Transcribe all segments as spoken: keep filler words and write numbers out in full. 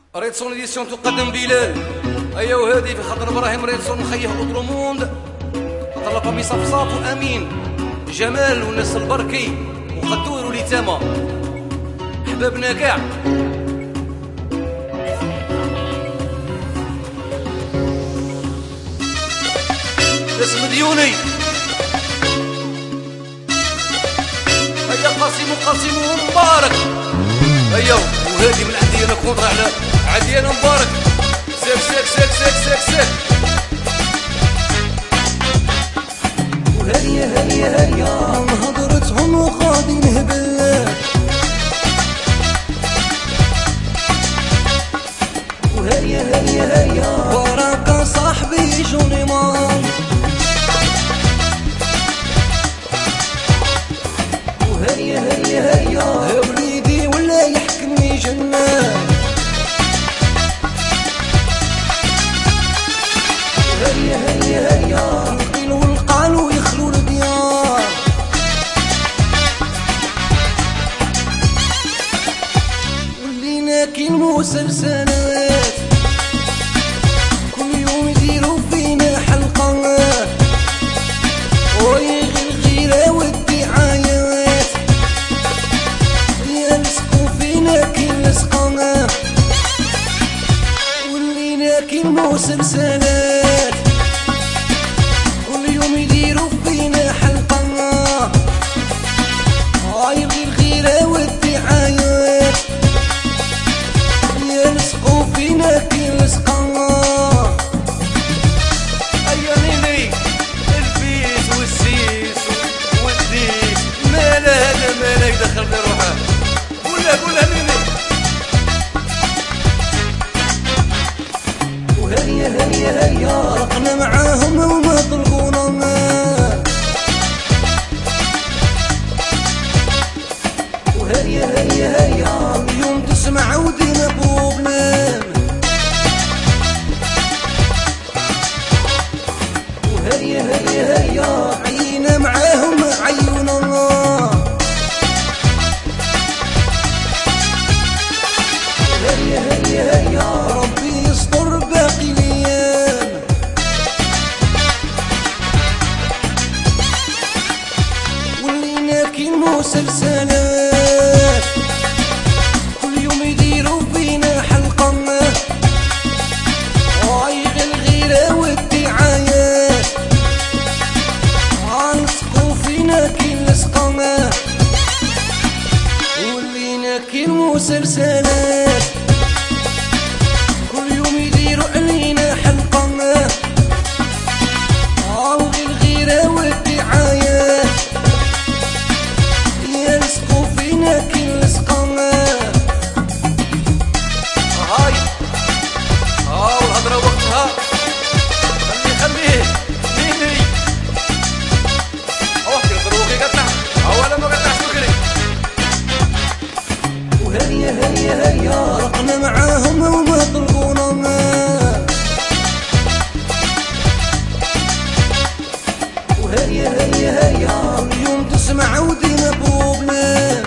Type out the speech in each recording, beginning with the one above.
ريتسون إديسيون تقدم بلال. أيا وهادي في خاطر إبراهيم ريتسون مخيه أودروموند، خاطر لافامي صفصاف وأمين جمال والناس البركي وقدور وليتامة حبابنا كاع. اسم ديوني هيا قاسم وقاسم ومبارك. هيا وهادي من عندي انا كونتر على عندي انا مبارك. سيك سيك سيك سيك سيك سيك وهيا هيا هيا هضرتهم وغادي نهبل. وهيا هيا هيا بركة صاحبي جوني مان. وهيا هيا هيا وليدي ولا يحكمني جنان. هيا هيا هيا القيل والقال ويخلو الديار. ولينا كي المسلسلات كل يوم يديروا فينا حلقة، ويغي الغيرة والدعايات يلصقوا فينا كي لصقة. ولينا كي المسلسلات كل يوم يديروا فينا حلقة، ويغي الغيرة والدعايات يلصقوا فينا كي لصقة. هيا نيني البيت والسيس والديك مالا هذا مالا يدخل في روحه. قولها قولها نيني. وهيا هيا هيا رقنا معاهم وما طلقونا. وهيا هيا هيا اليوم تسمع ودينا بروبلام. وهيا هيا هيا عينا معاهم عيونا. هيا هيا هيا ربي يستر باقي الايام. ولينا كي المسلسلات كل يوم يديروا فينا حلقة، ويغي الغيرة والدعايات عنصقوا فينا كي لصقة. ولينا كي المسلسلات كل يوم يديروا علينا حلقة، ويغي الغيرة والدعايات يلصقوا فينا كي لصقة. هاي ها والهضرة وقتها خليه خليه نيني. اوحدي الضروغي قطع اولا ما قطعش بكري. وهيا هيا هيا رقنا معاهم وما طلقونا. وهيا هيا هيا اليوم تسمع ودينا بروبلام.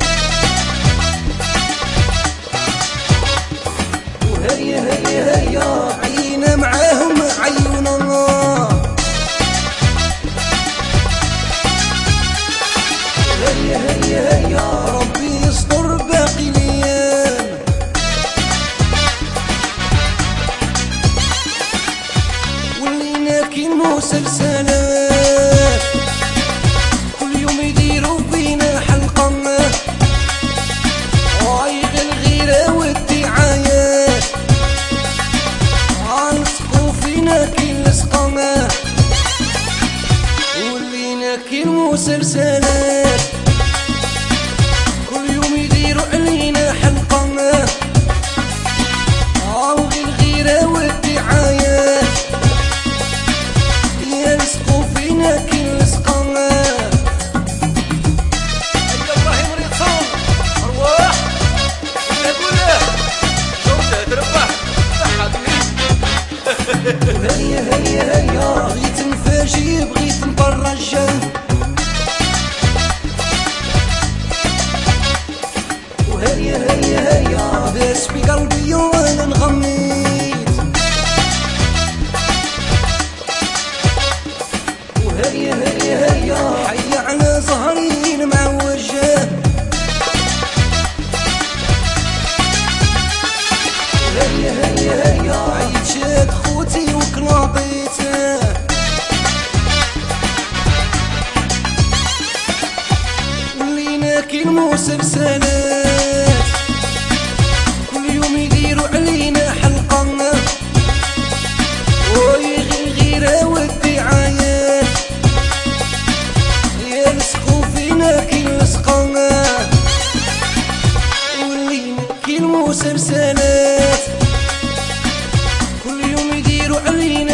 وهيا هيا هيا عينا معاهم عيونا. هيا هيا هيا ربي يستر باقي الايام. ولينا كي المسلسلات كل يوم يديروا فينا حلقة، ويغي الغيرة والدعايات عنصقوا فينا كي لصقة. ولينا كي المسلسلات كل يوم يديروا علينا حلقة، ويغي الغيرة والدعايات يلصقوا فينا كي لصقة. هيا إبراهيم ريتسون أرواح قولها قولها جودة تربح صحة تريد. هيا هيا هيا بغيت نفاجي بغيت نفرج. وهيا هيا هيا داس في قلبي وانا واطيته ولينا كي المسلسلات كل يوم يديروا علينا حلقة ويغير غيرة والدعايات يلصقوا فينا كي لصقة ولينا كي المسلسلات كل يوم يديروا علينا